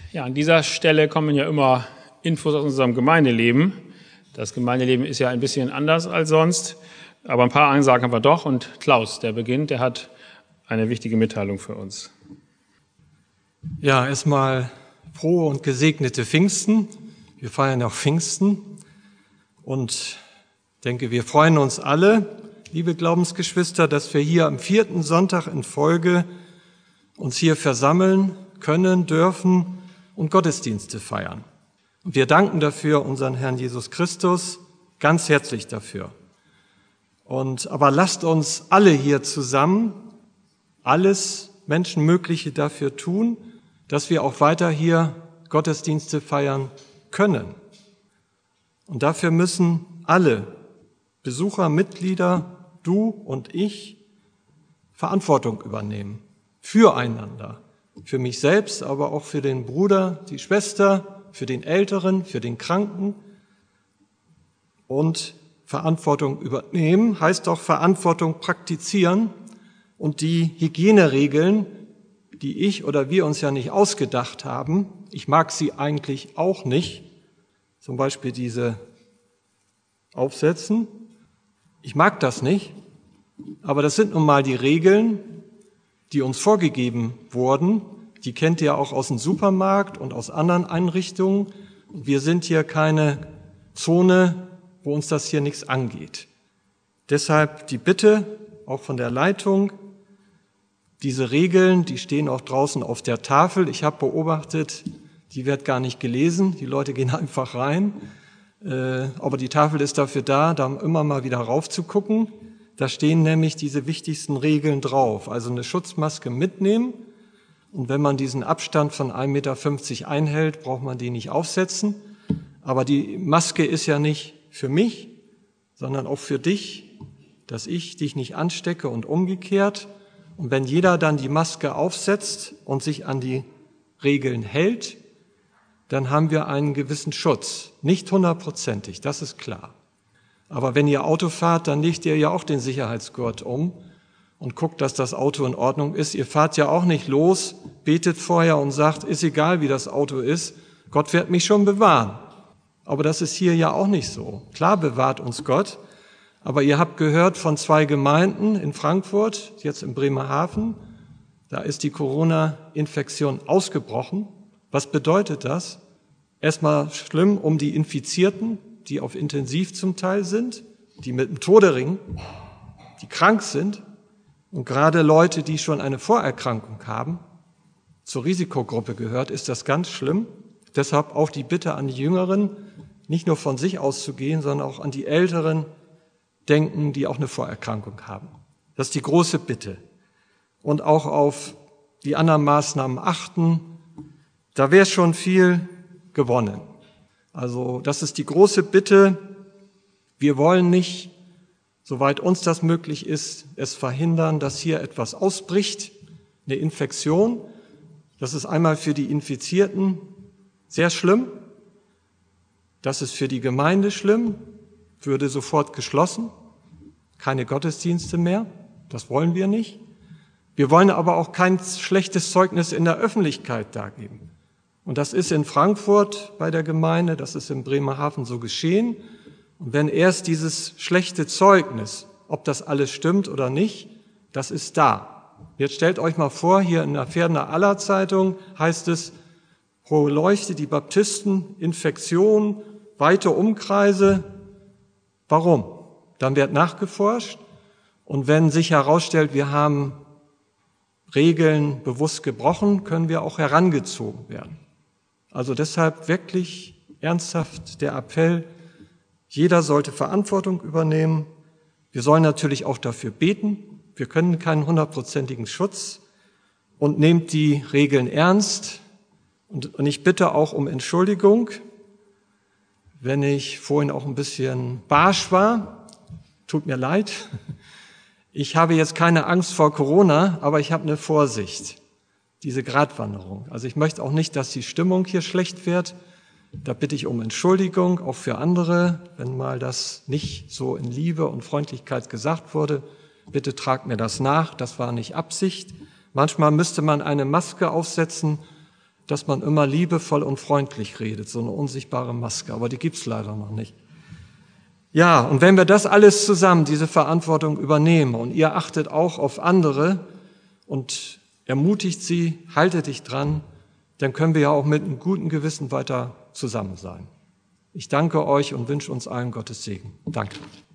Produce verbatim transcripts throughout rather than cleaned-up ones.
Ja, an dieser Stelle kommen ja immer Infos aus unserem Gemeindeleben. Das Gemeindeleben ist ja ein bisschen anders als sonst, aber ein paar Ansagen haben wir doch. Und Klaus, der beginnt, der hat eine wichtige Mitteilung für uns. Ja, erstmal frohe und gesegnete Pfingsten. Wir feiern auch Pfingsten und ich denke, wir freuen uns alle, liebe Glaubensgeschwister, dass wir hier am vierten Sonntag in Folge uns hier versammeln können, dürfen und Gottesdienste feiern. Und wir danken dafür unseren Herrn Jesus Christus ganz herzlich dafür. Und aber lasst uns alle hier zusammen alles Menschenmögliche dafür tun, dass wir auch weiter hier Gottesdienste feiern können. Und dafür müssen alle Besucher, Mitglieder, du und ich, Verantwortung übernehmen. Füreinander. Für mich selbst, aber auch für den Bruder, die Schwester, für den Älteren, für den Kranken. Und Verantwortung übernehmen heißt auch Verantwortung praktizieren und die Hygieneregeln, die ich oder wir uns ja nicht ausgedacht haben, ich mag sie eigentlich auch nicht, zum Beispiel diese Aufsätzen, ich mag das nicht, aber das sind nun mal die Regeln, die uns vorgegeben wurden. Die kennt ihr auch aus dem Supermarkt und aus anderen Einrichtungen. Und wir sind hier keine Zone, wo uns das hier nichts angeht. Deshalb die Bitte, auch von der Leitung, diese Regeln, die stehen auch draußen auf der Tafel. Ich habe beobachtet, die wird gar nicht gelesen. Die Leute gehen einfach rein. Aber die Tafel ist dafür da, da immer mal wieder raufzugucken. Da stehen nämlich diese wichtigsten Regeln drauf. Also eine Schutzmaske mitnehmen. Und wenn man diesen Abstand von ein Meter fünfzig einhält, braucht man die nicht aufsetzen. Aber die Maske ist ja nicht für mich, sondern auch für dich, dass ich dich nicht anstecke und umgekehrt. Und wenn jeder dann die Maske aufsetzt und sich an die Regeln hält, dann haben wir einen gewissen Schutz. Nicht hundertprozentig, das ist klar. Aber wenn ihr Auto fahrt, dann legt ihr ja auch den Sicherheitsgurt um und guckt, dass das Auto in Ordnung ist. Ihr fahrt ja auch nicht los, betet vorher und sagt, ist egal, wie das Auto ist, Gott wird mich schon bewahren. Aber das ist hier ja auch nicht so. Klar bewahrt uns Gott, aber ihr habt gehört von zwei Gemeinden in Frankfurt, jetzt in Bremerhaven, da ist die Corona-Infektion ausgebrochen. Was bedeutet das? Erstmal schlimm um die Infizierten, die auf Intensiv zum Teil sind, die mit dem Tode ringen, die krank sind und gerade Leute, die schon eine Vorerkrankung haben, zur Risikogruppe gehört, ist das ganz schlimm. Deshalb auch die Bitte an die Jüngeren, nicht nur von sich auszugehen, sondern auch an die Älteren denken, die auch eine Vorerkrankung haben. Das ist die große Bitte. Und auch auf die anderen Maßnahmen achten, da wäre schon viel gewonnen. Also das ist die große Bitte. Wir wollen nicht, soweit uns das möglich ist, es verhindern, dass hier etwas ausbricht, eine Infektion. Das ist einmal für die Infizierten sehr schlimm. Das ist für die Gemeinde schlimm, würde sofort geschlossen. Keine Gottesdienste mehr, das wollen wir nicht. Wir wollen aber auch kein schlechtes Zeugnis in der Öffentlichkeit dargeben. Und das ist in Frankfurt bei der Gemeinde, das ist in Bremerhaven so geschehen. Und wenn erst dieses schlechte Zeugnis, ob das alles stimmt oder nicht, das ist da. Jetzt stellt euch mal vor, hier in der Pferdener Aller Zeitung heißt es, Hohe Leuchte, die Baptisten, Infektion, weite Umkreise. Warum? Dann wird nachgeforscht. Und wenn sich herausstellt, wir haben Regeln bewusst gebrochen, können wir auch herangezogen werden. Also deshalb wirklich ernsthaft der Appell, jeder sollte Verantwortung übernehmen. Wir sollen natürlich auch dafür beten. Wir können keinen hundertprozentigen Schutz und nehmt die Regeln ernst. Und ich bitte auch um Entschuldigung, wenn ich vorhin auch ein bisschen barsch war. Tut mir leid. Ich habe jetzt keine Angst vor Corona, aber ich habe eine Vorsicht, diese Gratwanderung. Also ich möchte auch nicht, dass die Stimmung hier schlecht wird. Da bitte ich um Entschuldigung, auch für andere, wenn mal das nicht so in Liebe und Freundlichkeit gesagt wurde. Bitte tragt mir das nach, das war nicht Absicht. Manchmal müsste man eine Maske aufsetzen, dass man immer liebevoll und freundlich redet, so eine unsichtbare Maske, aber die gibt's leider noch nicht. Ja, und wenn wir das alles zusammen, diese Verantwortung übernehmen und ihr achtet auch auf andere und ermutigt sie, haltet dich dran, dann können wir ja auch mit einem guten Gewissen weiter zusammen sein. Ich danke euch und wünsche uns allen Gottes Segen. Danke.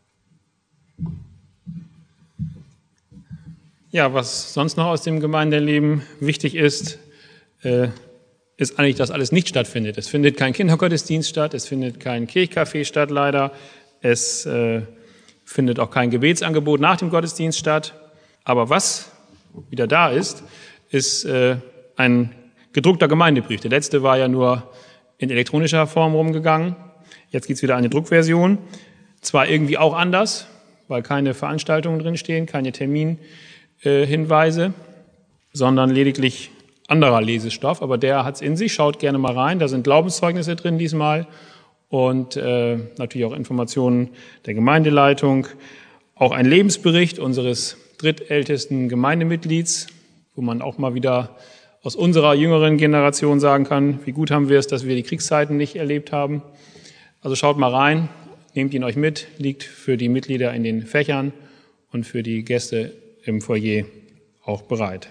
Ja, was sonst noch aus dem Gemeindeleben wichtig ist, äh, ist eigentlich, dass alles nicht stattfindet. Es findet kein Kindergottesdienst statt, es findet kein Kirchcafé statt, leider. Es äh, findet auch kein Gebetsangebot nach dem Gottesdienst statt. Aber was wieder da ist, ist äh, ein gedruckter Gemeindebrief. Der letzte war ja nur in elektronischer Form rumgegangen. Jetzt gibt es wieder eine Druckversion. Zwar irgendwie auch anders, weil keine Veranstaltungen drinstehen, keine Terminhinweise, äh, sondern lediglich anderer Lesestoff. Aber der hat es in sich. Schaut gerne mal rein. Da sind Glaubenszeugnisse drin diesmal. Und äh, natürlich auch Informationen der Gemeindeleitung, auch ein Lebensbericht unseres drittältesten Gemeindemitglieds, wo man auch mal wieder aus unserer jüngeren Generation sagen kann, wie gut haben wir es, dass wir die Kriegszeiten nicht erlebt haben. Also schaut mal rein, nehmt ihn euch mit, liegt für die Mitglieder in den Fächern und für die Gäste im Foyer auch bereit.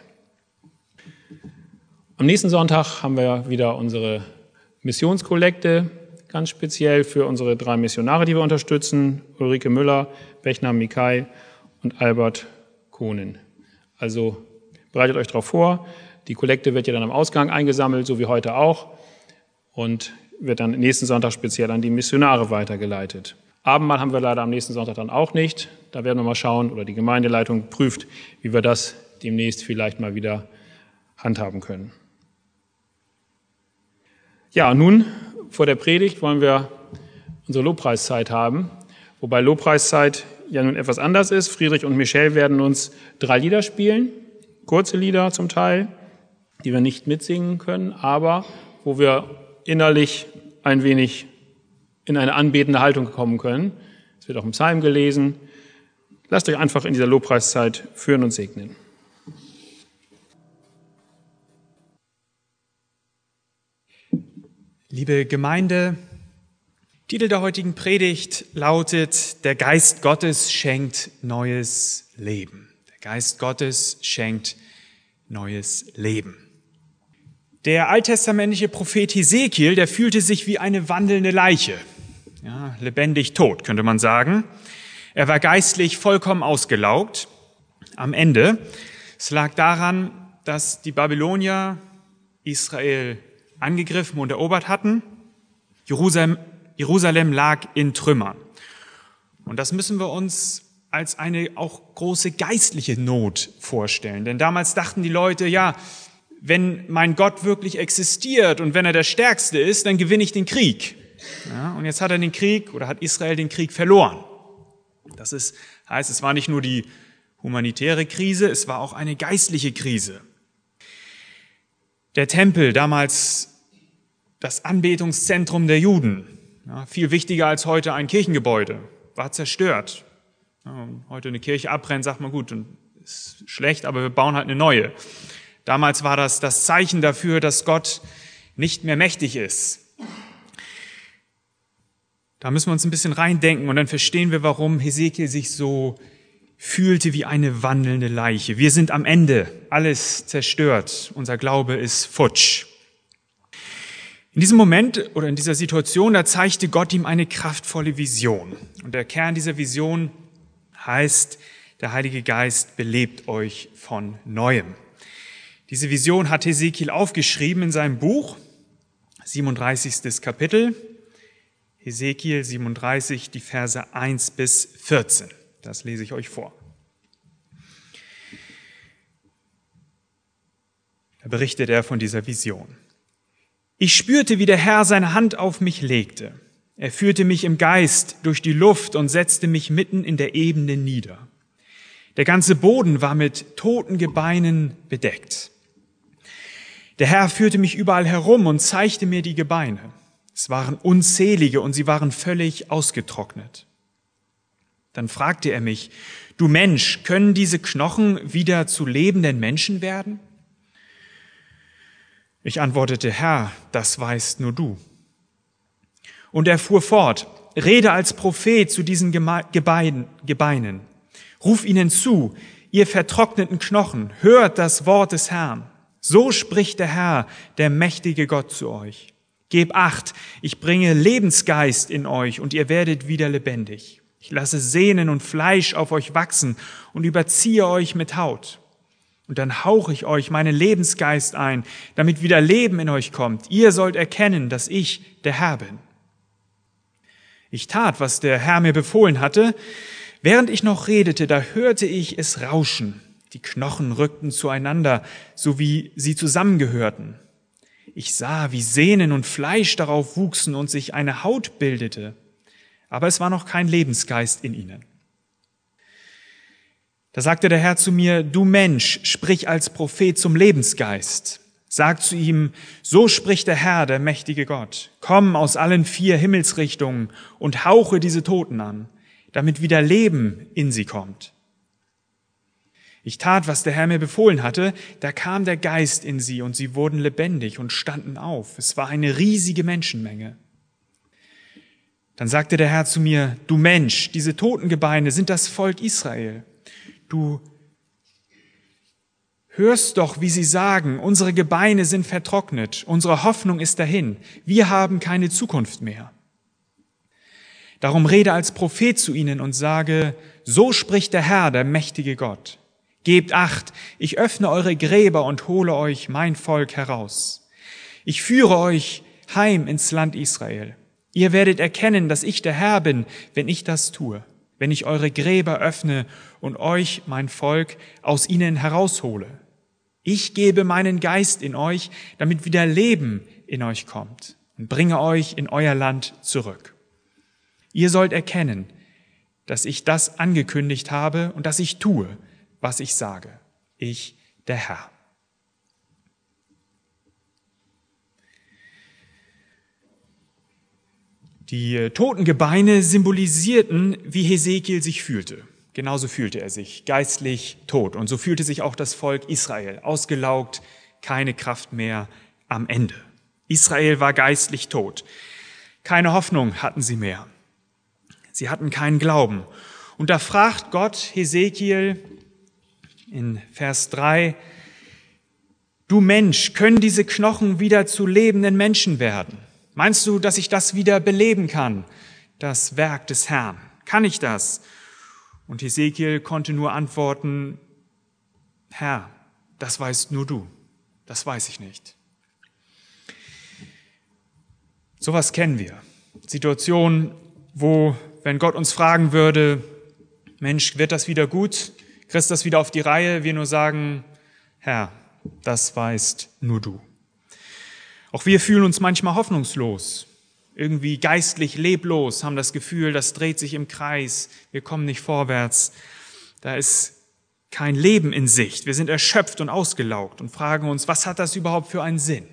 Am nächsten Sonntag haben wir wieder unsere Missionskollekte, ganz speziell für unsere drei Missionare, die wir unterstützen, Ulrike Müller, Bechner Mikai und Albert Kohnen. Also bereitet euch darauf vor, die Kollekte wird ja dann am Ausgang eingesammelt, so wie heute auch, und wird dann nächsten Sonntag speziell an die Missionare weitergeleitet. Abendmahl haben wir leider am nächsten Sonntag dann auch nicht. Da werden wir mal schauen, oder die Gemeindeleitung prüft, wie wir das demnächst vielleicht mal wieder handhaben können. Ja, nun vor der Predigt wollen wir unsere Lobpreiszeit haben, wobei Lobpreiszeit ja nun etwas anders ist. Friedrich und Michelle werden uns drei Lieder spielen, kurze Lieder zum Teil, die wir nicht mitsingen können, aber wo wir innerlich ein wenig in eine anbetende Haltung kommen können. Es wird auch im Psalm gelesen. Lasst euch einfach in dieser Lobpreiszeit führen und segnen. Liebe Gemeinde, Titel der heutigen Predigt lautet: Der Geist Gottes schenkt neues Leben. Der Geist Gottes schenkt neues Leben. Der alttestamentliche Prophet Hesekiel, der fühlte sich wie eine wandelnde Leiche, ja, lebendig tot, könnte man sagen. Er war geistlich vollkommen ausgelaugt am Ende. Es lag daran, dass die Babylonier Israel angegriffen und erobert hatten. Jerusalem, Jerusalem lag in Trümmern. Und das müssen wir uns als eine auch große geistliche Not vorstellen. Denn damals dachten die Leute, ja, wenn mein Gott wirklich existiert und wenn er der Stärkste ist, dann gewinne ich den Krieg. Ja, und jetzt hat er den Krieg oder hat Israel den Krieg verloren. Das ist, heißt, es war nicht nur die humanitäre Krise, es war auch eine geistliche Krise. Der Tempel, damals das Anbetungszentrum der Juden, ja, viel wichtiger als heute ein Kirchengebäude, war zerstört. Ja, heute eine Kirche abbrennen, sagt man, gut, ist schlecht, aber wir bauen halt eine neue. Damals war das das Zeichen dafür, dass Gott nicht mehr mächtig ist. Da müssen wir uns ein bisschen reindenken und dann verstehen wir, warum Hesekiel sich so fühlte wie eine wandelnde Leiche. Wir sind am Ende, alles zerstört, unser Glaube ist futsch. In diesem Moment oder in dieser Situation, da zeigte Gott ihm eine kraftvolle Vision. Und der Kern dieser Vision heißt, der Heilige Geist belebt euch von Neuem. Diese Vision hat Hesekiel aufgeschrieben in seinem Buch, siebenunddreißigstes Kapitel, Hesekiel siebenunddreißig, die Verse eins bis vierzehn. Das lese ich euch vor. Da berichtet er von dieser Vision. Ich spürte, wie der Herr seine Hand auf mich legte. Er führte mich im Geist durch die Luft und setzte mich mitten in der Ebene nieder. Der ganze Boden war mit toten Gebeinen bedeckt. Der Herr führte mich überall herum und zeigte mir die Gebeine. Es waren unzählige und sie waren völlig ausgetrocknet. Dann fragte er mich, du Mensch, können diese Knochen wieder zu lebenden Menschen werden? Ich antwortete, Herr, das weißt nur du. Und er fuhr fort, rede als Prophet zu diesen Gebeinen. Ruf ihnen zu, ihr vertrockneten Knochen, hört das Wort des Herrn. So spricht der Herr, der mächtige Gott zu euch. Gebt acht, ich bringe Lebensgeist in euch und ihr werdet wieder lebendig. Ich lasse Sehnen und Fleisch auf euch wachsen und überziehe euch mit Haut. Und dann hauche ich euch meinen Lebensgeist ein, damit wieder Leben in euch kommt. Ihr sollt erkennen, dass ich der Herr bin. Ich tat, was der Herr mir befohlen hatte. Während ich noch redete, da hörte ich es rauschen. Die Knochen rückten zueinander, so wie sie zusammengehörten. Ich sah, wie Sehnen und Fleisch darauf wuchsen und sich eine Haut bildete. Aber es war noch kein Lebensgeist in ihnen. Da sagte der Herr zu mir, du Mensch, sprich als Prophet zum Lebensgeist. Sag zu ihm, so spricht der Herr, der mächtige Gott. Komm aus allen vier Himmelsrichtungen und hauche diese Toten an, damit wieder Leben in sie kommt. Ich tat, was der Herr mir befohlen hatte, da kam der Geist in sie und sie wurden lebendig und standen auf. Es war eine riesige Menschenmenge. Dann sagte der Herr zu mir, du Mensch, diese Totengebeine sind das Volk Israel. Du hörst doch, wie sie sagen, unsere Gebeine sind vertrocknet, unsere Hoffnung ist dahin, wir haben keine Zukunft mehr. Darum rede als Prophet zu ihnen und sage, so spricht der Herr, der mächtige Gott. Gebt acht, ich öffne eure Gräber und hole euch mein Volk heraus. Ich führe euch heim ins Land Israel. Ihr werdet erkennen, dass ich der Herr bin, wenn ich das tue, wenn ich eure Gräber öffne und euch, mein Volk, aus ihnen heraushole. Ich gebe meinen Geist in euch, damit wieder Leben in euch kommt und bringe euch in euer Land zurück. Ihr sollt erkennen, dass ich das angekündigt habe und dass ich tue, was ich sage. Ich, der Herr. Die toten Gebeine symbolisierten, wie Hesekiel sich fühlte. Genauso fühlte er sich, geistlich tot. Und so fühlte sich auch das Volk Israel, ausgelaugt, keine Kraft mehr am Ende. Israel war geistlich tot. Keine Hoffnung hatten sie mehr. Sie hatten keinen Glauben. Und da fragt Gott Hesekiel in Vers drei, du Mensch, können diese Knochen wieder zu lebenden Menschen werden? Meinst du, dass ich das wieder beleben kann, das Werk des Herrn? Kann ich das? Und Hesekiel konnte nur antworten, Herr, das weißt nur du, das weiß ich nicht. Sowas kennen wir. Situationen, wo, wenn Gott uns fragen würde, Mensch, wird das wieder gut? Kriegst du das wieder auf die Reihe? Wir nur sagen, Herr, das weißt nur du. Auch wir fühlen uns manchmal hoffnungslos, irgendwie geistlich leblos, haben das Gefühl, das dreht sich im Kreis, wir kommen nicht vorwärts. Da ist kein Leben in Sicht. Wir sind erschöpft und ausgelaugt und fragen uns, was hat das überhaupt für einen Sinn?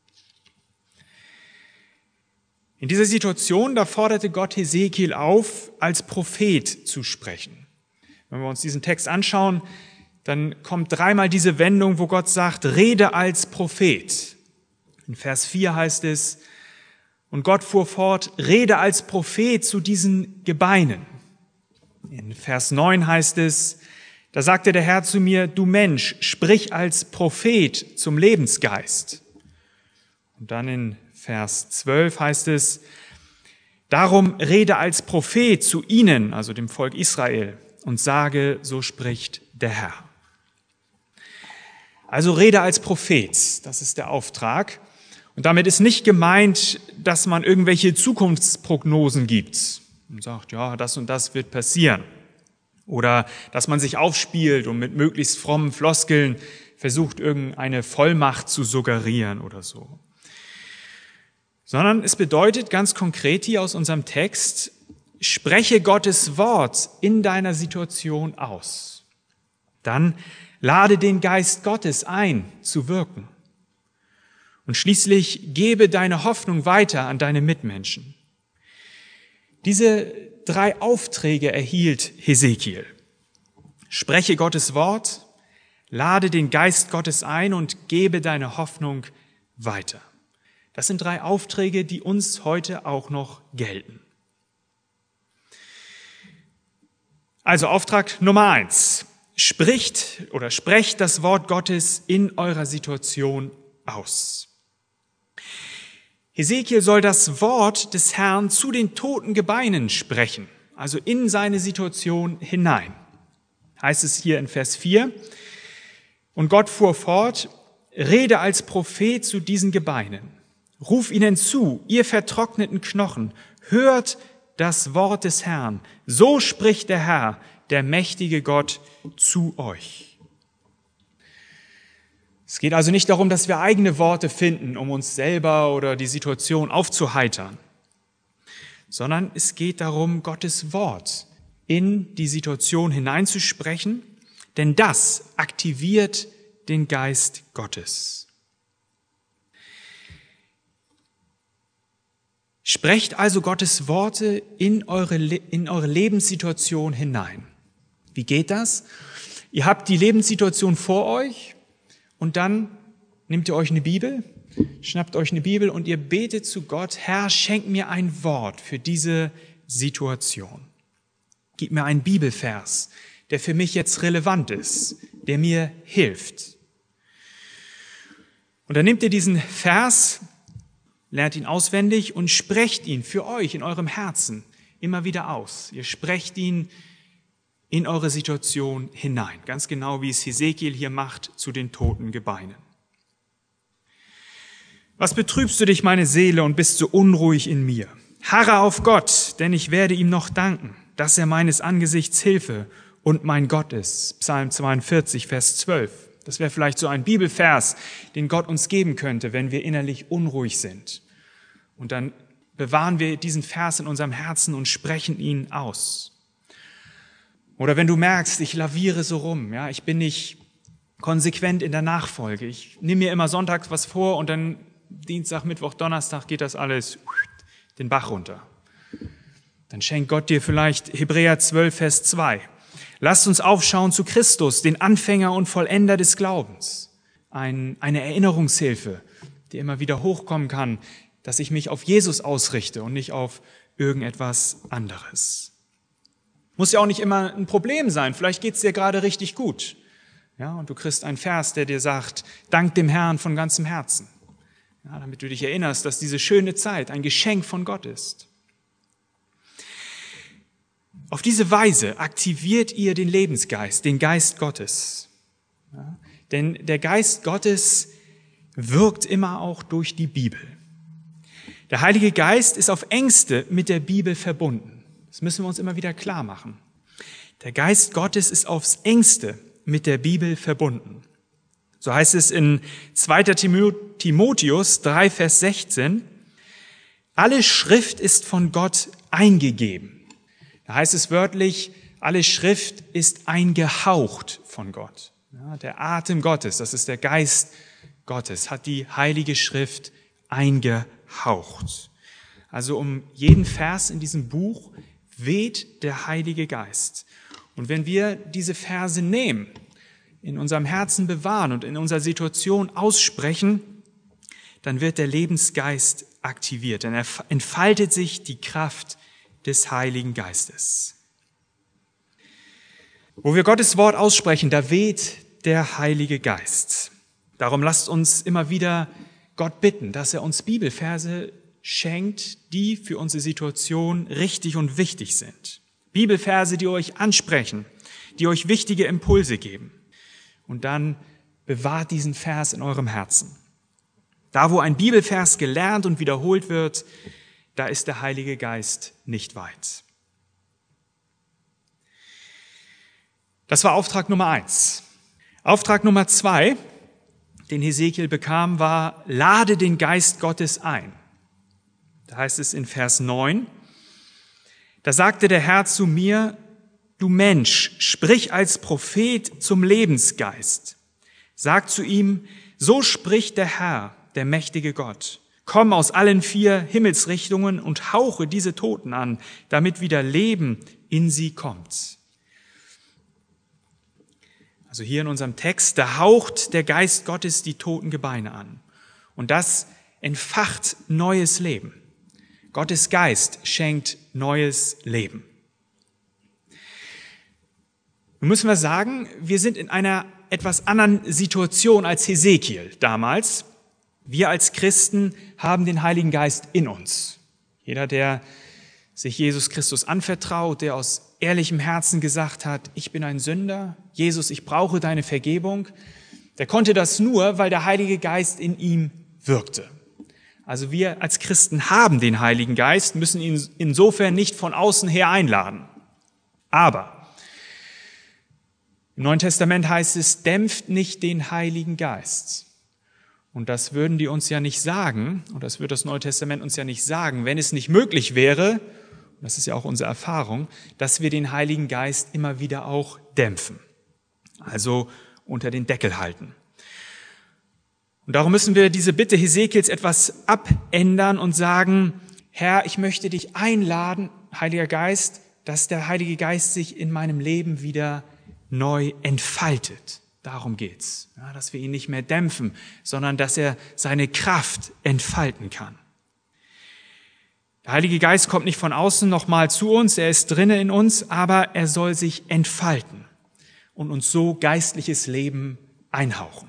In dieser Situation, da forderte Gott Hesekiel auf, als Prophet zu sprechen. Wenn wir uns diesen Text anschauen, dann kommt dreimal diese Wendung, wo Gott sagt, rede als Prophet. In Vers vier heißt es, und Gott fuhr fort, rede als Prophet zu diesen Gebeinen. In Vers neun heißt es, da sagte der Herr zu mir, du Mensch, sprich als Prophet zum Lebensgeist. Und dann in Vers zwölf heißt es, darum rede als Prophet zu ihnen, also dem Volk Israel, und sage, so spricht der Herr. Also rede als Prophet, das ist der Auftrag. Und damit ist nicht gemeint, dass man irgendwelche Zukunftsprognosen gibt und sagt, ja, das und das wird passieren. Oder dass man sich aufspielt und mit möglichst frommen Floskeln versucht, irgendeine Vollmacht zu suggerieren oder so. Sondern es bedeutet ganz konkret hier aus unserem Text, spreche Gottes Wort in deiner Situation aus. Dann lade den Geist Gottes ein, zu wirken. Und schließlich gebe deine Hoffnung weiter an deine Mitmenschen. Diese drei Aufträge erhielt Hesekiel. Spreche Gottes Wort, lade den Geist Gottes ein und gebe deine Hoffnung weiter. Das sind drei Aufträge, die uns heute auch noch gelten. Also Auftrag Nummer eins. Spricht oder sprecht das Wort Gottes in eurer Situation aus. Hesekiel soll das Wort des Herrn zu den toten Gebeinen sprechen, also in seine Situation hinein. Heißt es hier in Vers vier. Und Gott fuhr fort, rede als Prophet zu diesen Gebeinen. Ruf ihnen zu, ihr vertrockneten Knochen, hört das Wort des Herrn. So spricht der Herr, der mächtige Gott, zu euch. Es geht also nicht darum, dass wir eigene Worte finden, um uns selber oder die Situation aufzuheitern, sondern es geht darum, Gottes Wort in die Situation hineinzusprechen, denn das aktiviert den Geist Gottes. Sprecht also Gottes Worte in eure, in eure Lebenssituation hinein. Wie geht das? Ihr habt die Lebenssituation vor euch und dann nehmt ihr euch eine Bibel, schnappt euch eine Bibel und ihr betet zu Gott, Herr, schenk mir ein Wort für diese Situation. Gib mir einen Bibelvers, der für mich jetzt relevant ist, der mir hilft. Und dann nehmt ihr diesen Vers, lernt ihn auswendig und sprecht ihn für euch in eurem Herzen immer wieder aus. Ihr sprecht ihn in eure Situation hinein, ganz genau wie es Hesekiel hier macht zu den toten Gebeinen. Was betrübst du dich, meine Seele, und bist so unruhig in mir? Harre auf Gott, denn ich werde ihm noch danken, dass er meines Angesichts Hilfe und mein Gott ist. Psalm zweiundvierzig, Vers zwölf. Das wäre vielleicht so ein Bibelvers, den Gott uns geben könnte, wenn wir innerlich unruhig sind. Und dann bewahren wir diesen Vers in unserem Herzen und sprechen ihn aus. Oder wenn du merkst, ich laviere so rum, ja, ich bin nicht konsequent in der Nachfolge. Ich nehme mir immer sonntags was vor und dann Dienstag, Mittwoch, Donnerstag geht das alles den Bach runter. Dann schenkt Gott dir vielleicht Hebräer zwölf, Vers zwei. Lasst uns aufschauen zu Christus, den Anfänger und Vollender des Glaubens. Ein, eine Erinnerungshilfe, die immer wieder hochkommen kann, dass ich mich auf Jesus ausrichte und nicht auf irgendetwas anderes. Muss ja auch nicht immer ein Problem sein. Vielleicht geht's dir gerade richtig gut. Ja, und du kriegst einen Vers, der dir sagt, dank dem Herrn von ganzem Herzen. Ja, damit du dich erinnerst, dass diese schöne Zeit ein Geschenk von Gott ist. Auf diese Weise aktiviert ihr den Lebensgeist, den Geist Gottes. Ja, denn der Geist Gottes wirkt immer auch durch die Bibel. Der Heilige Geist ist auf engste mit der Bibel verbunden. Das müssen wir uns immer wieder klar machen. Der Geist Gottes ist aufs engste mit der Bibel verbunden. So heißt es in zweiter Timotheus drei, Vers sechzehn, alle Schrift ist von Gott eingegeben. Da heißt es wörtlich, alle Schrift ist eingehaucht von Gott. Ja, der Atem Gottes, das ist der Geist Gottes, hat die Heilige Schrift eingehaucht. Also um jeden Vers in diesem Buch weht der Heilige Geist. Und wenn wir diese Verse nehmen, in unserem Herzen bewahren und in unserer Situation aussprechen, dann wird der Lebensgeist aktiviert. Dann entfaltet sich die Kraft des Heiligen Geistes. Wo wir Gottes Wort aussprechen, da weht der Heilige Geist. Darum lasst uns immer wieder Gott bitten, dass er uns Bibelverse schenkt, die für unsere Situation richtig und wichtig sind. Bibelverse, die euch ansprechen, die euch wichtige Impulse geben. Und dann bewahrt diesen Vers in eurem Herzen. Da, wo ein Bibelvers gelernt und wiederholt wird, da ist der Heilige Geist nicht weit. Das war Auftrag Nummer eins. Auftrag Nummer zwei, den Hesekiel bekam, war, lade den Geist Gottes ein. Da heißt es in Vers neun, da sagte der Herr zu mir, du Mensch, sprich als Prophet zum Lebensgeist. Sag zu ihm, so spricht der Herr, der mächtige Gott. Komm aus allen vier Himmelsrichtungen und hauche diese Toten an, damit wieder Leben in sie kommt. Also hier in unserem Text, da haucht der Geist Gottes die toten Gebeine an. Und das entfacht neues Leben. Gottes Geist schenkt neues Leben. Nun müssen wir sagen, wir sind in einer etwas anderen Situation als Hesekiel damals. Wir als Christen haben den Heiligen Geist in uns. Jeder, der sich Jesus Christus anvertraut, der aus ehrlichem Herzen gesagt hat, ich bin ein Sünder, Jesus, ich brauche deine Vergebung, der konnte das nur, weil der Heilige Geist in ihm wirkte. Also wir als Christen haben den Heiligen Geist, müssen ihn insofern nicht von außen her einladen. Aber im Neuen Testament heißt es, dämpft nicht den Heiligen Geist. Und das würden die uns ja nicht sagen, und das wird das Neue Testament uns ja nicht sagen, wenn es nicht möglich wäre, und das ist ja auch unsere Erfahrung, dass wir den Heiligen Geist immer wieder auch dämpfen. Also unter den Deckel halten. Und darum müssen wir diese Bitte Hesekiels etwas abändern und sagen, Herr, ich möchte dich einladen, Heiliger Geist, dass der Heilige Geist sich in meinem Leben wieder neu entfaltet. Darum geht's, ja, dass wir ihn nicht mehr dämpfen, sondern dass er seine Kraft entfalten kann. Der Heilige Geist kommt nicht von außen nochmal zu uns, er ist drinnen in uns, aber er soll sich entfalten und uns so geistliches Leben einhauchen.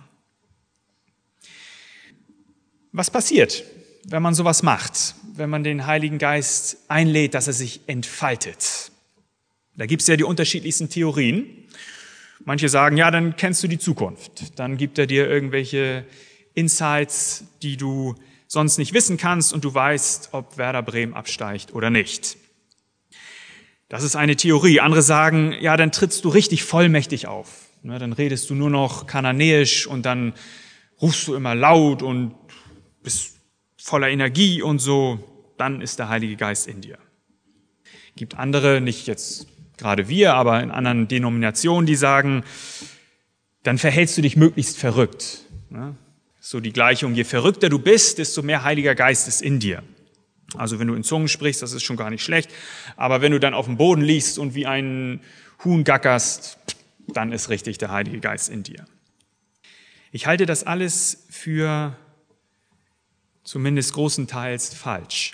Was passiert, wenn man sowas macht, wenn man den Heiligen Geist einlädt, dass er sich entfaltet? Da gibt's ja die unterschiedlichsten Theorien. Manche sagen, ja, dann kennst du die Zukunft. Dann gibt er dir irgendwelche Insights, die du sonst nicht wissen kannst und du weißt, ob Werder Bremen absteigt oder nicht. Das ist eine Theorie. Andere sagen, ja, dann trittst du richtig vollmächtig auf. Dann redest du nur noch Kananäisch und dann rufst du immer laut und bist voller Energie und so. Dann ist der Heilige Geist in dir. Gibt andere, nicht jetzt gerade wir, aber in anderen Denominationen, die sagen, dann verhältst du dich möglichst verrückt. So die Gleichung, je verrückter du bist, desto mehr Heiliger Geist ist in dir. Also wenn du in Zungen sprichst, das ist schon gar nicht schlecht, aber wenn du dann auf dem Boden liegst und wie ein Huhn gackerst, dann ist richtig der Heilige Geist in dir. Ich halte das alles für zumindest großenteils falsch.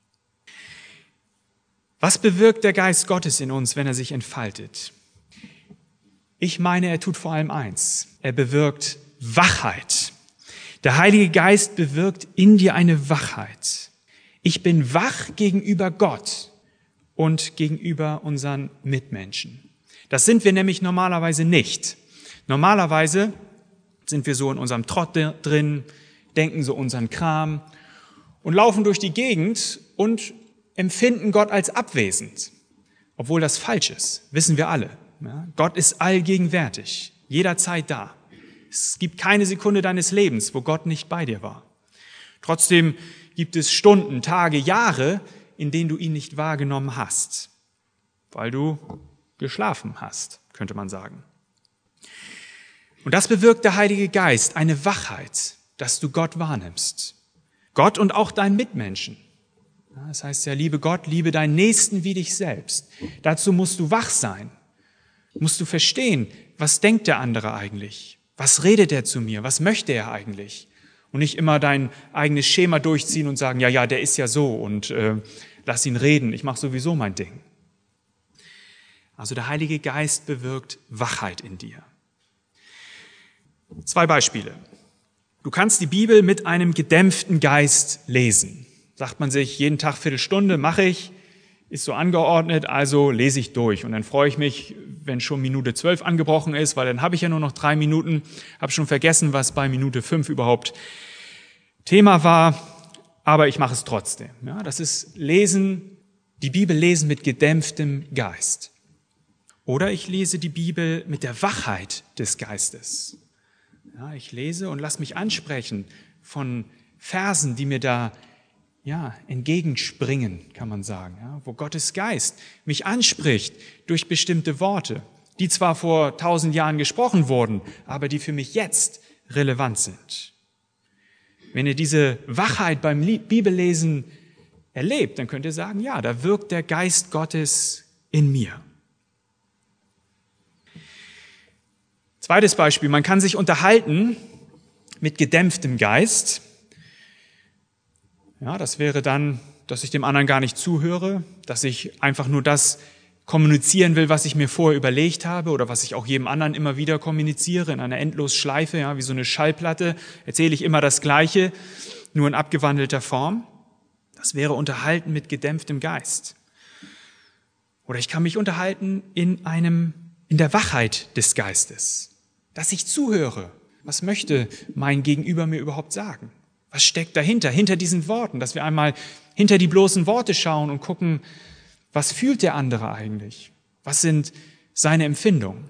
Was bewirkt der Geist Gottes in uns, wenn er sich entfaltet? Ich meine, er tut vor allem eins. Er bewirkt Wachheit. Der Heilige Geist bewirkt in dir eine Wachheit. Ich bin wach gegenüber Gott und gegenüber unseren Mitmenschen. Das sind wir nämlich normalerweise nicht. Normalerweise sind wir so in unserem Trott drin, denken so unseren Kram und laufen durch die Gegend und empfinden Gott als abwesend, obwohl das falsch ist, wissen wir alle. Ja, Gott ist allgegenwärtig, jederzeit da. Es gibt keine Sekunde deines Lebens, wo Gott nicht bei dir war. Trotzdem gibt es Stunden, Tage, Jahre, in denen du ihn nicht wahrgenommen hast, weil du geschlafen hast, könnte man sagen. Und das bewirkt der Heilige Geist, eine Wachheit, dass du Gott wahrnimmst. Gott und auch deinen Mitmenschen. Das heißt ja, liebe Gott, liebe deinen Nächsten wie dich selbst. Dazu musst du wach sein. Musst du verstehen, was denkt der andere eigentlich? Was redet er zu mir? Was möchte er eigentlich? Und nicht immer dein eigenes Schema durchziehen und sagen, ja, ja, der ist ja so und äh, lass ihn reden, ich mache sowieso mein Ding. Also der Heilige Geist bewirkt Wachheit in dir. Zwei Beispiele. Du kannst die Bibel mit einem gedämpften Geist lesen. Sagt man sich, jeden Tag Viertelstunde mache ich, ist so angeordnet, also lese ich durch. Und dann freue ich mich, wenn schon Minute zwölf angebrochen ist, weil dann habe ich ja nur noch drei Minuten, habe schon vergessen, was bei Minute fünf überhaupt Thema war, aber ich mache es trotzdem. Ja, das ist Lesen, die Bibel lesen mit gedämpftem Geist. Oder ich lese die Bibel mit der Wachheit des Geistes. Ja, ich lese und lass mich ansprechen von Versen, die mir da ja, entgegenspringen, kann man sagen, ja, wo Gottes Geist mich anspricht durch bestimmte Worte, die zwar vor tausend Jahren gesprochen wurden, aber die für mich jetzt relevant sind. Wenn ihr diese Wachheit beim Bibellesen erlebt, dann könnt ihr sagen, ja, da wirkt der Geist Gottes in mir. Zweites Beispiel, man kann sich unterhalten mit gedämpftem Geist Ja, das wäre dann, dass ich dem anderen gar nicht zuhöre, dass ich einfach nur das kommunizieren will, was ich mir vorher überlegt habe oder was ich auch jedem anderen immer wieder kommuniziere in einer Endlosschleife, ja, wie so eine Schallplatte, erzähle ich immer das Gleiche, nur in abgewandelter Form. Das wäre Unterhalten mit gedämpftem Geist. Oder ich kann mich unterhalten in einem, in der Wachheit des Geistes, dass ich zuhöre. Was möchte mein Gegenüber mir überhaupt sagen? Was steckt dahinter, hinter diesen Worten, dass wir einmal hinter die bloßen Worte schauen und gucken, was fühlt der andere eigentlich? Was sind seine Empfindungen?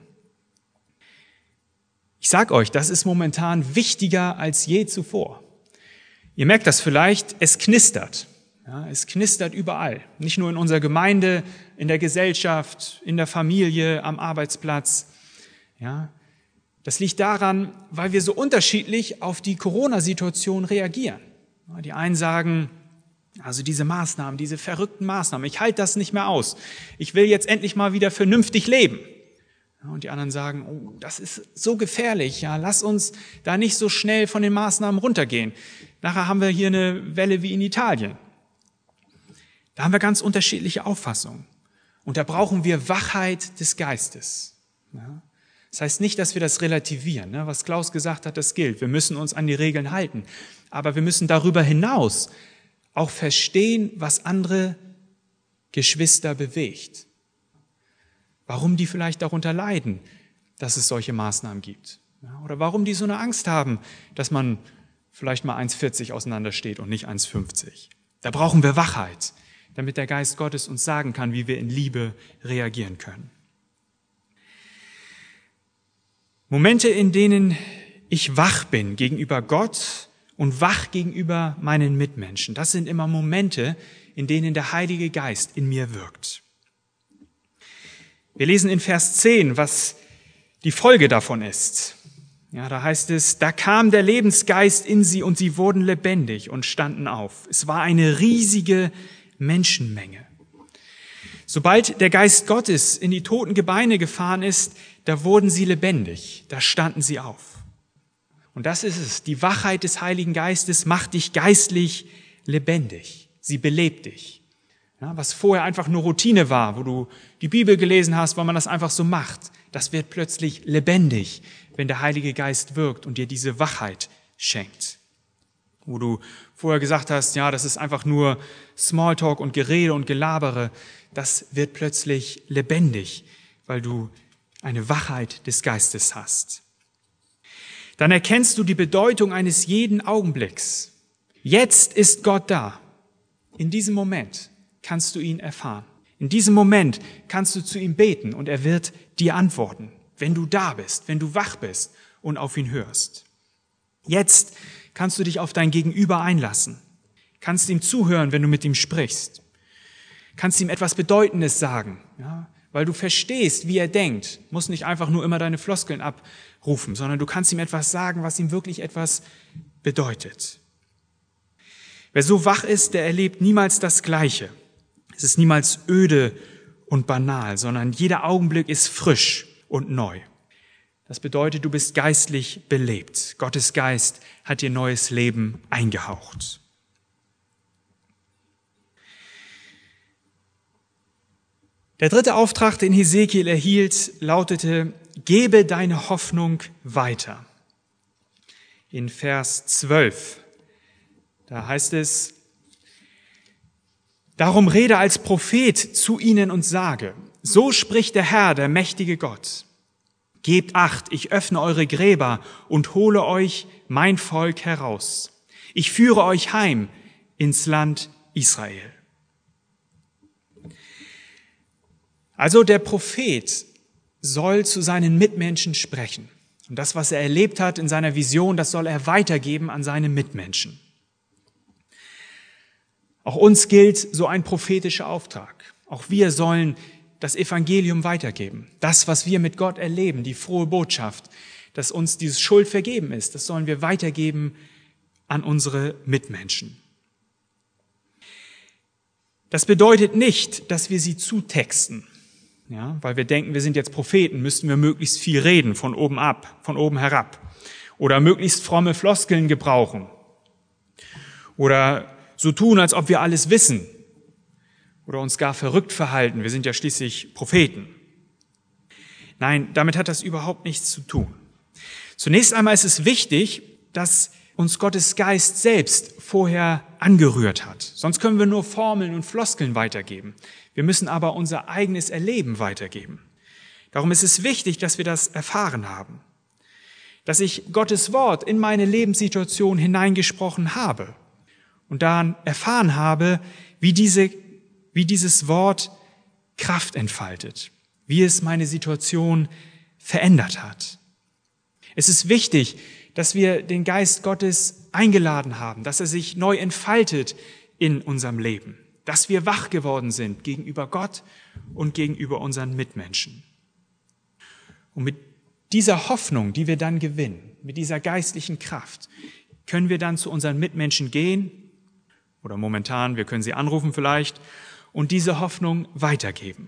Ich sage euch, das ist momentan wichtiger als je zuvor. Ihr merkt das vielleicht, es knistert. Ja, es knistert überall. Nicht nur in unserer Gemeinde, in der Gesellschaft, in der Familie, am Arbeitsplatz. Ja, das liegt daran, weil wir so unterschiedlich auf die Corona-Situation reagieren. Ja, die einen sagen, also diese Maßnahmen, diese verrückten Maßnahmen, ich halte das nicht mehr aus. Ich will jetzt endlich mal wieder vernünftig leben. Ja, und die anderen sagen, oh, das ist so gefährlich. Ja, lass uns da nicht so schnell von den Maßnahmen runtergehen. Nachher haben wir hier eine Welle wie in Italien. Da haben wir ganz unterschiedliche Auffassungen. Und da brauchen wir Wachheit des Geistes. Ja, das heißt nicht, dass wir das relativieren. Ne? Was Klaus gesagt hat, das gilt. Wir müssen uns an die Regeln halten. Aber wir müssen darüber hinaus auch verstehen, was andere Geschwister bewegt. Warum die vielleicht darunter leiden, dass es solche Maßnahmen gibt. Ja, oder warum die so eine Angst haben, dass man vielleicht mal eins vierzig auseinandersteht und nicht eins fünfzig. Da brauchen wir Wachheit, damit der Geist Gottes uns sagen kann, wie wir in Liebe reagieren können. Momente, in denen ich wach bin gegenüber Gott und wach gegenüber meinen Mitmenschen, das sind immer Momente, in denen der Heilige Geist in mir wirkt. Wir lesen in Vers zehn, was die Folge davon ist. Ja, da heißt es, da kam der Lebensgeist in sie und sie wurden lebendig und standen auf. Es war eine riesige Menschenmenge. Sobald der Geist Gottes in die toten Gebeine gefahren ist, da wurden sie lebendig, da standen sie auf. Und das ist es, die Wachheit des Heiligen Geistes macht dich geistlich lebendig, sie belebt dich. Ja, was vorher einfach nur Routine war, wo du die Bibel gelesen hast, weil man das einfach so macht, das wird plötzlich lebendig, wenn der Heilige Geist wirkt und dir diese Wachheit schenkt. Wo du vorher gesagt hast, ja, das ist einfach nur Smalltalk und Gerede und Gelabere, das wird plötzlich lebendig, weil du eine Wachheit des Geistes hast. Dann erkennst du die Bedeutung eines jeden Augenblicks. Jetzt ist Gott da. In diesem Moment kannst du ihn erfahren. In diesem Moment kannst du zu ihm beten und er wird dir antworten, wenn du da bist, wenn du wach bist und auf ihn hörst. Jetzt kannst du dich auf dein Gegenüber einlassen, kannst ihm zuhören, wenn du mit ihm sprichst, kannst ihm etwas Bedeutendes sagen, ja, weil du verstehst, wie er denkt, musst nicht einfach nur immer deine Floskeln abrufen, sondern du kannst ihm etwas sagen, was ihm wirklich etwas bedeutet. Wer so wach ist, der erlebt niemals das Gleiche. Es ist niemals öde und banal, sondern jeder Augenblick ist frisch und neu. Das bedeutet, du bist geistlich belebt. Gottes Geist hat dir neues Leben eingehaucht. Der dritte Auftrag, den Hesekiel erhielt, lautete, gebe deine Hoffnung weiter. In Vers zwölf, da heißt es, darum rede als Prophet zu ihnen und sage, so spricht der Herr, der mächtige Gott. Gebt Acht, ich öffne eure Gräber und hole euch mein Volk heraus. Ich führe euch heim ins Land Israel. Also der Prophet soll zu seinen Mitmenschen sprechen. Und das, was er erlebt hat in seiner Vision, das soll er weitergeben an seine Mitmenschen. Auch uns gilt so ein prophetischer Auftrag. Auch wir sollen das Evangelium weitergeben. Das, was wir mit Gott erleben, die frohe Botschaft, dass uns diese Schuld vergeben ist, das sollen wir weitergeben an unsere Mitmenschen. Das bedeutet nicht, dass wir sie zutexten. Ja, weil wir denken, wir sind jetzt Propheten, müssten wir möglichst viel reden, von oben ab, von oben herab. Oder möglichst fromme Floskeln gebrauchen. Oder so tun, als ob wir alles wissen oder uns gar verrückt verhalten. Wir sind ja schließlich Propheten. Nein, damit hat das überhaupt nichts zu tun. Zunächst einmal ist es wichtig, dass uns Gottes Geist selbst vorher angerührt hat. Sonst können wir nur Formeln und Floskeln weitergeben. Wir müssen aber unser eigenes Erleben weitergeben. Darum ist es wichtig, dass wir das erfahren haben. Dass ich Gottes Wort in meine Lebenssituation hineingesprochen habe und daran erfahren habe, wie diese, wie dieses Wort Kraft entfaltet, wie es meine Situation verändert hat. Es ist wichtig, dass wir den Geist Gottes eingeladen haben, dass er sich neu entfaltet in unserem Leben, dass wir wach geworden sind gegenüber Gott und gegenüber unseren Mitmenschen. Und mit dieser Hoffnung, die wir dann gewinnen, mit dieser geistlichen Kraft, können wir dann zu unseren Mitmenschen gehen oder momentan, wir können sie anrufen vielleicht und diese Hoffnung weitergeben.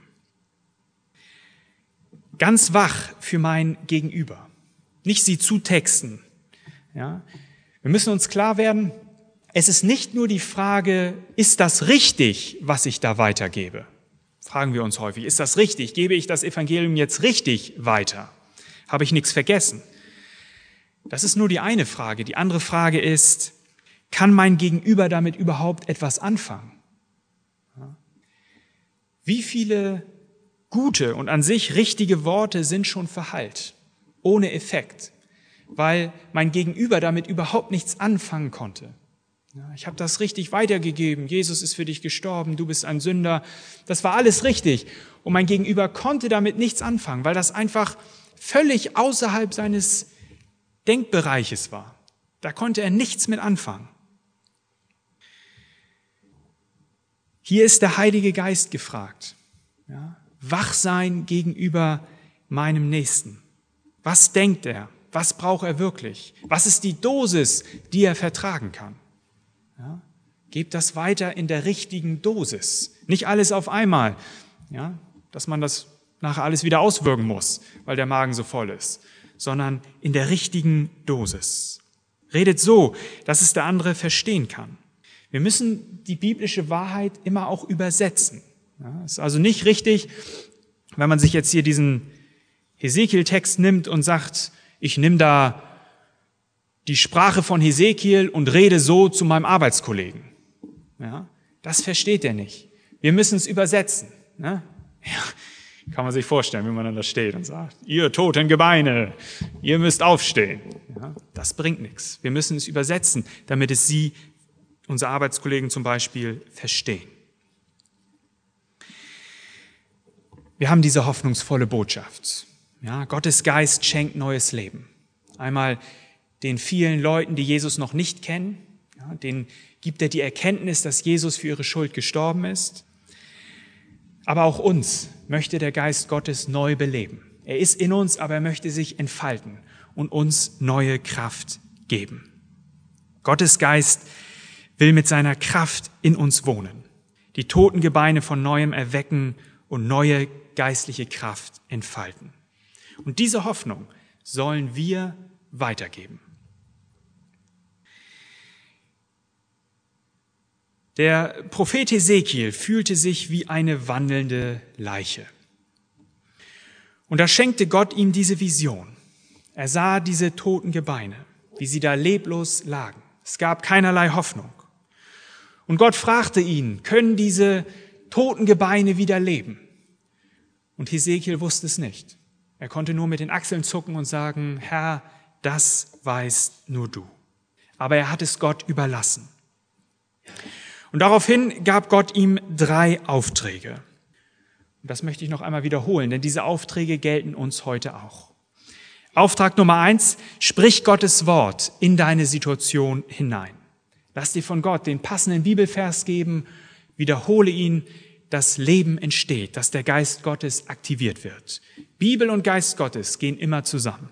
Ganz wach für mein Gegenüber, nicht sie zutexten. Ja? Wir müssen uns klar werden, es ist nicht nur die Frage, ist das richtig, was ich da weitergebe? Fragen wir uns häufig, ist das richtig? Gebe ich das Evangelium jetzt richtig weiter? Habe ich nichts vergessen? Das ist nur die eine Frage. Die andere Frage ist, kann mein Gegenüber damit überhaupt etwas anfangen? Wie viele gute und an sich richtige Worte sind schon verhallt, ohne Effekt, weil mein Gegenüber damit überhaupt nichts anfangen konnte? Ich habe das richtig weitergegeben. Jesus ist für dich gestorben, du bist ein Sünder. Das war alles richtig. Und mein Gegenüber konnte damit nichts anfangen, weil das einfach völlig außerhalb seines Denkbereiches war. Da konnte er nichts mit anfangen. Hier ist der Heilige Geist gefragt. Ja, wach sein gegenüber meinem Nächsten. Was denkt er? Was braucht er wirklich? Was ist die Dosis, die er vertragen kann? Ja, gebt das weiter in der richtigen Dosis. Nicht alles auf einmal, ja, dass man das nachher alles wieder auswürgen muss, weil der Magen so voll ist, sondern in der richtigen Dosis. Redet so, dass es der andere verstehen kann. Wir müssen die biblische Wahrheit immer auch übersetzen. Ja, ist also nicht richtig, wenn man sich jetzt hier diesen Hesekiel-Text nimmt und sagt, ich nehme da die Sprache von Hesekiel und rede so zu meinem Arbeitskollegen. Ja, das versteht er nicht. Wir müssen es übersetzen. Ne? Ja, kann man sich vorstellen, wie man dann da steht und sagt, ihr toten Gebeine, ihr müsst aufstehen. Ja, das bringt nichts. Wir müssen es übersetzen, damit es Sie, unsere Arbeitskollegen zum Beispiel, verstehen. Wir haben diese hoffnungsvolle Botschaft. Ja, Gottes Geist schenkt neues Leben. Einmal den vielen Leuten, die Jesus noch nicht kennen, ja, denen gibt er die Erkenntnis, dass Jesus für ihre Schuld gestorben ist. Aber auch uns möchte der Geist Gottes neu beleben. Er ist in uns, aber er möchte sich entfalten und uns neue Kraft geben. Gottes Geist will mit seiner Kraft in uns wohnen, die toten Gebeine von Neuem erwecken und neue geistliche Kraft entfalten. Und diese Hoffnung sollen wir weitergeben. Der Prophet Hesekiel fühlte sich wie eine wandelnde Leiche. Und da schenkte Gott ihm diese Vision. Er sah diese toten Gebeine, wie sie da leblos lagen. Es gab keinerlei Hoffnung. Und Gott fragte ihn, können diese toten Gebeine wieder leben? Und Hesekiel wusste es nicht. Er konnte nur mit den Achseln zucken und sagen, Herr, das weißt nur du. Aber er hat es Gott überlassen. Und daraufhin gab Gott ihm drei Aufträge. Und das möchte ich noch einmal wiederholen, denn diese Aufträge gelten uns heute auch. Auftrag Nummer eins, sprich Gottes Wort in deine Situation hinein. Lass dir von Gott den passenden Bibelvers geben, wiederhole ihn, dass Leben entsteht, dass der Geist Gottes aktiviert wird. Bibel und Geist Gottes gehen immer zusammen.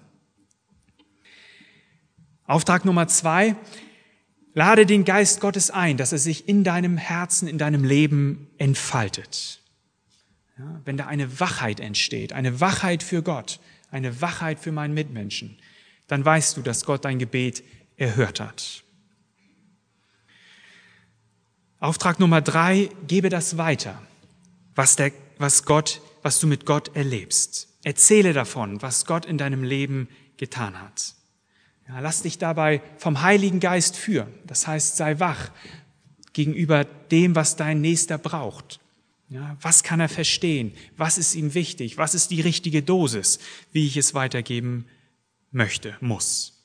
Auftrag Nummer zwei, lade den Geist Gottes ein, dass er sich in deinem Herzen, in deinem Leben entfaltet. Ja, wenn da eine Wachheit entsteht, eine Wachheit für Gott, eine Wachheit für meinen Mitmenschen, dann weißt du, dass Gott dein Gebet erhört hat. Auftrag Nummer drei, gebe das weiter, was, der, was, Gott, was du mit Gott erlebst. Erzähle davon, was Gott in deinem Leben getan hat. Ja, lass dich dabei vom Heiligen Geist führen. Das heißt, sei wach gegenüber dem, was dein Nächster braucht. Ja, was kann er verstehen? Was ist ihm wichtig? Was ist die richtige Dosis, wie ich es weitergeben möchte, muss?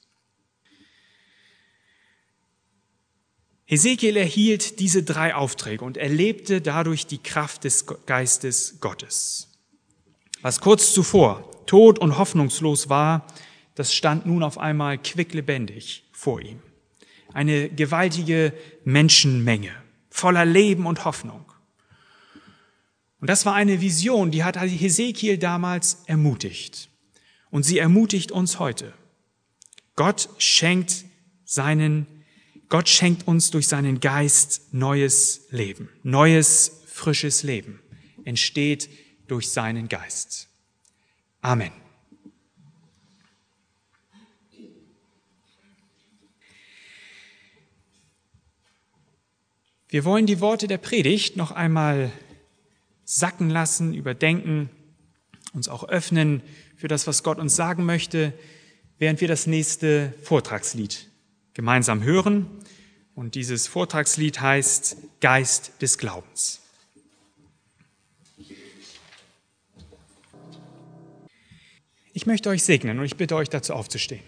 Hesekiel erhielt diese drei Aufträge und erlebte dadurch die Kraft des Geistes Gottes. Was kurz zuvor tot und hoffnungslos war, das stand nun auf einmal quicklebendig vor ihm. Eine gewaltige Menschenmenge, voller Leben und Hoffnung. Und das war eine Vision, die hat Hesekiel damals ermutigt. Und sie ermutigt uns heute. Gott schenkt seinen, Gott schenkt uns durch seinen Geist neues Leben. Neues, frisches Leben entsteht durch seinen Geist. Amen. Wir wollen die Worte der Predigt noch einmal sacken lassen, überdenken, uns auch öffnen für das, was Gott uns sagen möchte, während wir das nächste Vortragslied gemeinsam hören. Und dieses Vortragslied heißt Geist des Glaubens. Ich möchte euch segnen und ich bitte euch dazu aufzustehen.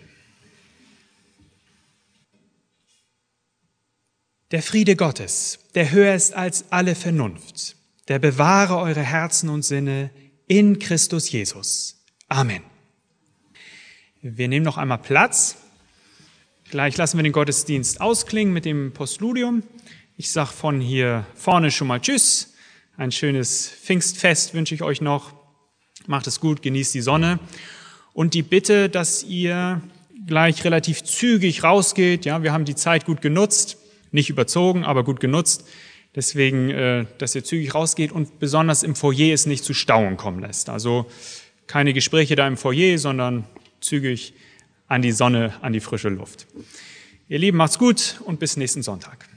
Der Friede Gottes, der höher ist als alle Vernunft, der bewahre eure Herzen und Sinne in Christus Jesus. Amen. Wir nehmen noch einmal Platz. Gleich lassen wir den Gottesdienst ausklingen mit dem Postludium. Ich sage von hier vorne schon mal Tschüss. Ein schönes Pfingstfest wünsche ich euch noch. Macht es gut, genießt die Sonne. Und die Bitte, dass ihr gleich relativ zügig rausgeht. Ja, wir haben die Zeit gut genutzt. Nicht überzogen, aber gut genutzt. Deswegen, dass ihr zügig rausgeht und besonders im Foyer es nicht zu Stauen kommen lässt. Also keine Gespräche da im Foyer, sondern zügig an die Sonne, an die frische Luft. Ihr Lieben, macht's gut und bis nächsten Sonntag.